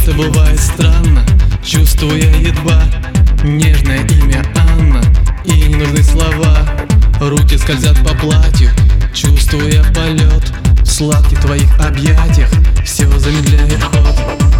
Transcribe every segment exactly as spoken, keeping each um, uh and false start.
это бывает странно, чувствую я едва нежное имя Анна, и не нужны слова. Руки скользят по платью, чувствуя полет в сладких твоих объятиях, все замедляет ход.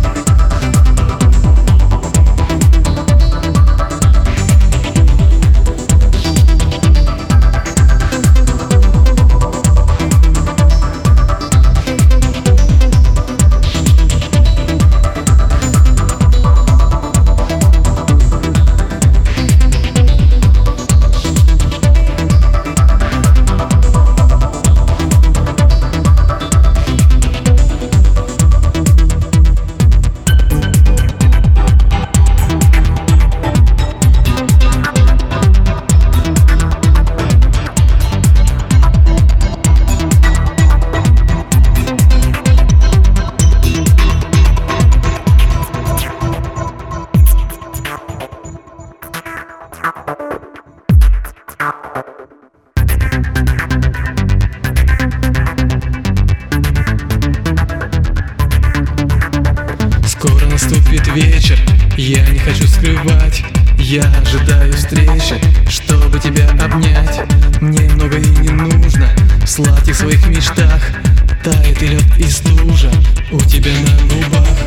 Скоро наступит вечер, я не хочу скрывать, я ожидаю встречи, чтобы тебя обнять. Мне много и не нужно, в сладких своих мечтах тает и лед, и стужа у тебя на губах.